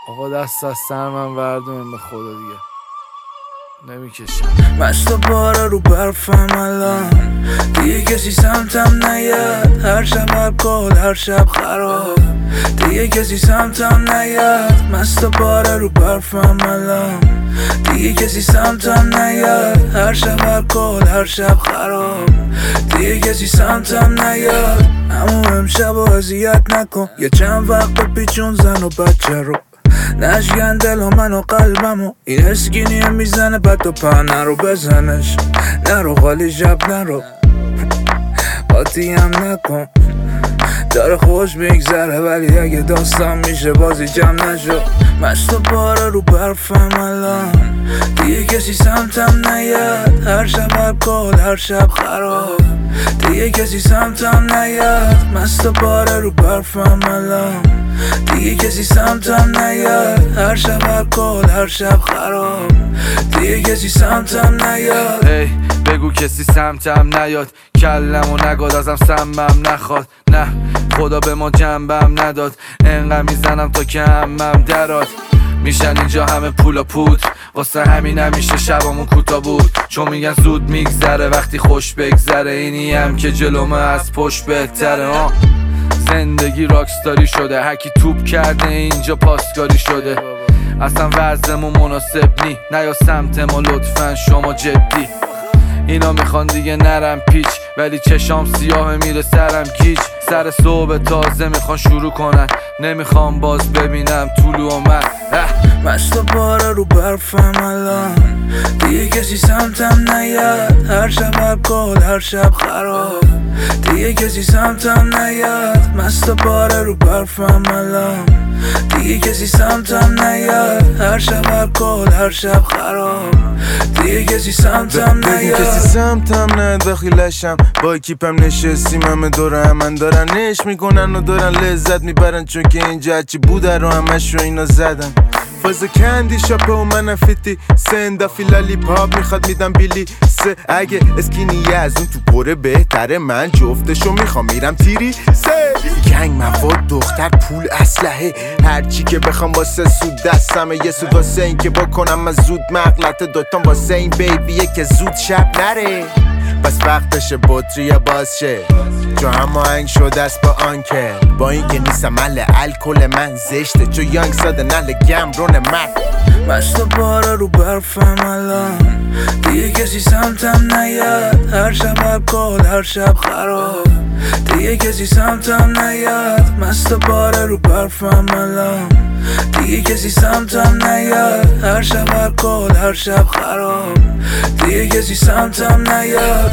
آقا دست از سر من وردونیم، به خدا دیگه نمیکشم. مست و باره رو برفم الان، دیگه کسی سمتم نیاد. هر شب الکل، هر شب خراب، دیگه کسی سمتم نیاد. مست و باره رو برفم الان، دیگه کسی سمتم نیاد. هر شب الکل، هر شب خراب، دیگه کسی سمتم نیاد. اما امشب و اذیت نکن، یه چند وقت پیچون زن و بچه رو نشکن دل و من و قلبمو. این اسکینیه میزنه بد و پا، نرو بزنش، نرو خالی شب نرو، قاطی هم نکن. داره خوش میگذره ولی اگه داستان میشه بازی جمع نشو. مست و باره رو برفم الان، دیگه کسی سمتم نیاد. هر شب الکل، هر شب خراب، دیگه کسی سمتم نیاد. مست و باره رو برفم الان، دیگه کسی سمتم نیاد. هر شب الکل، هر شب خراب، دیگه کسی سمتم نیاد. ای بگو کسی سمتم نیاد، کلمو نگاد ازم سمم نخواد. نه خدا به ما جنبم نداد، انقدر میزنم تا که همم دراد. میشن اینجا همه پول و پود، واسه همین همیشه شبامون کوتا بود. چون میگن زود میگذره وقتی خوش بگذره، اینی هم که جلومه از پشت بهتره. زندگی راکستاری شده، هرکی توپ کرده اینجا پاسکاری شده. اصلا وضعمون مناسب نی، نیا سمت ما لطفا شما جدی. اینا میخوان دیگه نرم پیچ، ولی چشام سیاه میره سرم گیج. سر صبح تازه میخوان شروع کنن، نمیخوام باز ببینم طولو و من. مست و باره رو برفم الان، دیگه کسی سمتم نیاد. هر شب الکل، هر شب خراب، دیگه کسی سمتم نیاد. مست و باره رو برفم الان، دیگه کسی سمتم نیاد. هر شب الکل، هر شب خراب، دیگه کسی سمتم نیاد. کسی سمتم نیاد وقتی لشم با اکیپم نشستیم، همه دور من دارن نش میکنن و دارن لذت میبرن، چون که اینجا هرچی بوده رو همش رو اینا زدن. فاز کندی شاپه و من فیتی سندافی لالی پاپ میخواد میدم بیلی سه. اگه اسکینیه از اون تو پره بهتره، من جفتشو میخوام میرم تیری سه. گنگ مواد دختر پول اسلحه، هرچی که بخوام واسه سود دستمه. یه سود واسه این که بکنم از زود مغلطه، دوتام واسه این بیبیه که زود شب نره. بس وقتشه بطری باز شه، چون همه هنگ شده است با آنکه با این که نیستم مل الکل من زشته، چون یانگ ساده نل گمرون من. مست و باره رو برفم الان، دیگه کسی سمتم نیاد. هر شب الکل، هر شب خراب، دیگه کسی سمتم نیاد. مست و باره رو برفم الان، دیگه کسی سمتم نیاد. هر شب الکل، هر شب خراب، دیگه کسی سمتم نیاد.